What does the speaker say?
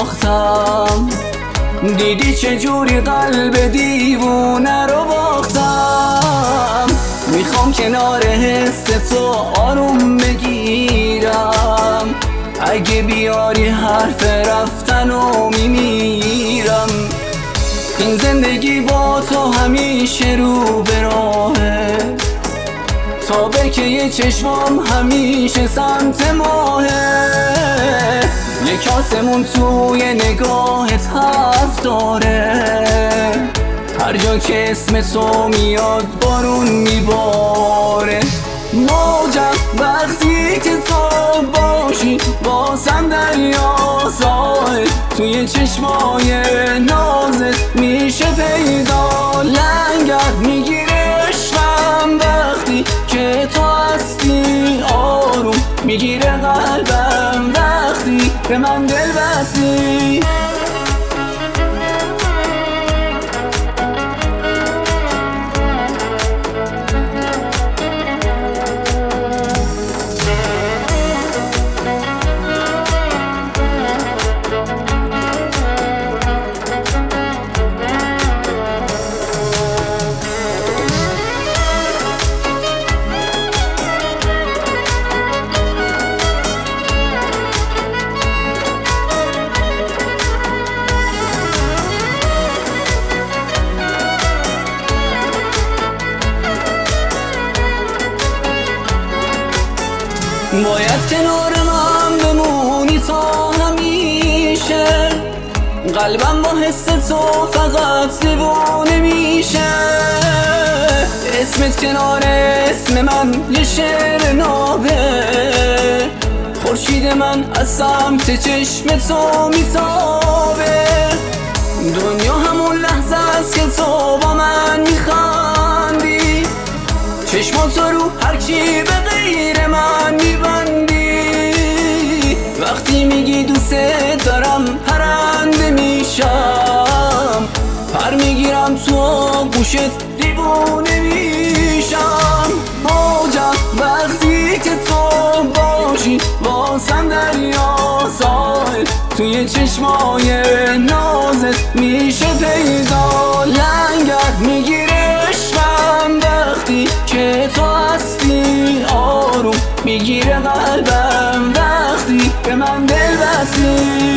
باختم، دیدی چجوری قلب دیوونه رو باختم. میخوام کنار حس تو آروم بگیرم، اگه بیاری حرف رفتن و میمیرم. این زندگی با تو همیشه رو به راهه، تا بکه چشمام همیشه سمت ماهه. یک آسمون توی نگاهت حرف داره، هر جا که اسم تو میاد بارون میباره. موجم وقتی که تو باشی بازم دریا ساحل، توی چشمای نازت میشه پیدا. لنگر میگیره عشقم وقتی که تو هستی، آروم میگیره قلبم وقتی به من دل بستی. باید کنار من بمونی تا همیشه، قلبم با حس تو فقط دیوانه میشه. اسمت کنار اسم من یه شعر نابه، خورشید من از سمت چشم تو میتابه. دنیا همون لحظه است که تو با من میخندی، چشماتو رو هر کی به غیر من میبندی. وقتی میگی دوست دارم پرنده میشم، پر میگیرم تو گوشت دیوونه میشم. موجم وقتی که تو باشی واسم دریا ساحل، توی چشمای نازت میشه پیدا. لنگر میگیره عشقم وقتی که تو هستی، آروم میگیره قلبم وقتی به من دل بستی.